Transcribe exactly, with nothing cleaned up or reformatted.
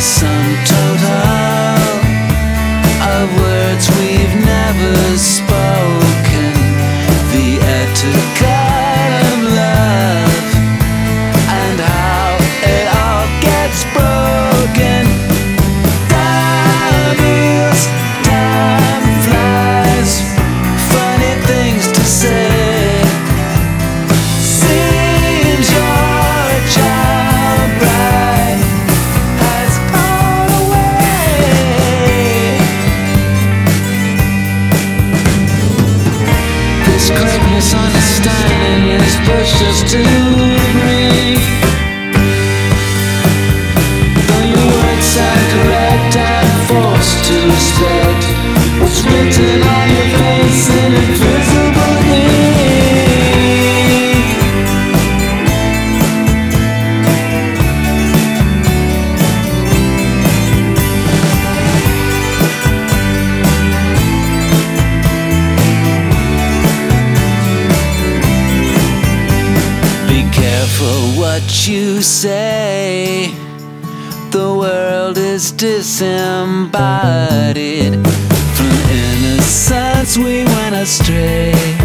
sum total of words we've never spoken, the etiquette of love, and how it all gets broken. Time is, time flies, funny things to say. Seems your child bride has gone away. This quick misunderstanding is pushed us to agree. Though your words sound correct, I'm forced to respect what's written on your face in invisible ink. Be careful what you say. The world is disembodied. From innocence we went astray.